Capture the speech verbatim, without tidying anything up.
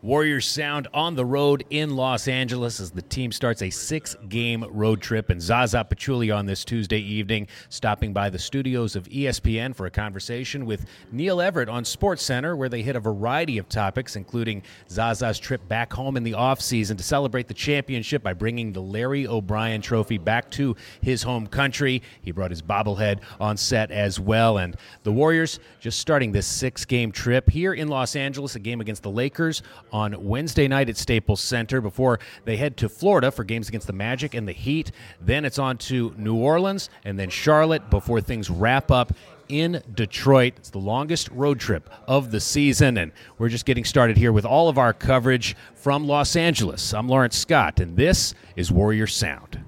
Warriors Sound on the road in Los Angeles as the team starts a six-game road trip. And Zaza Pachulia on this Tuesday evening, stopping by the studios of E S P N for a conversation with Neil Everett on SportsCenter, where they hit a variety of topics, including Zaza's trip back home in the offseason to celebrate the championship by bringing the Larry O'Brien Trophy back to his home country. He brought his bobblehead on set as well. And the Warriors just starting this six-game trip here in Los Angeles, a game against the Lakers on Wednesday night at Staples Center before they head to Florida for games against the Magic and the Heat. Then it's on to New Orleans and then Charlotte before things wrap up in Detroit. It's the longest road trip of the season, and we're just getting started here with all of our coverage from Los Angeles. I'm Lawrence Scott, and this is Warrior Sound.